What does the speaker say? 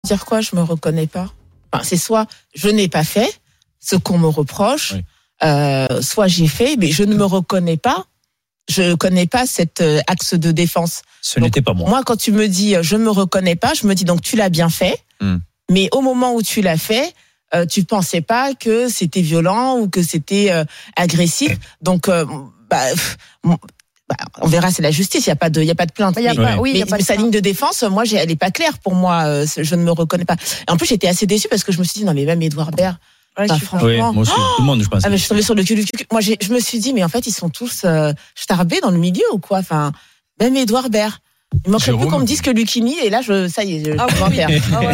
Dire quoi, je me reconnais pas. Enfin, c'est soit je n'ai pas fait ce qu'on me reproche, soit j'ai fait, mais je ne me reconnais pas. Je connais pas cet axe de défense. Ce n'était pas moi. Moi, quand tu me dis je me reconnais pas, je me dis donc tu l'as bien fait. Mais au moment où tu l'as fait, tu pensais pas que c'était violent ou que c'était agressif. Donc on verra, c'est la justice. Il y a pas de plainte. Mais sa ligne de défense, moi, elle est pas claire pour moi. Je ne me reconnais pas. Et en plus, j'étais assez déçue parce que je me suis dit non mais même Édouard Baird. Franchement. Oui, moi aussi, tout le monde, je pense. Mais je suis tombée sur le cul. Moi, je me suis dit mais en fait, ils sont tous starbés dans le milieu ou quoi. Enfin, même Édouard Baird. Il manquerait plus qu'on me dise que Lucchini et là, ça y est, je m'en perds.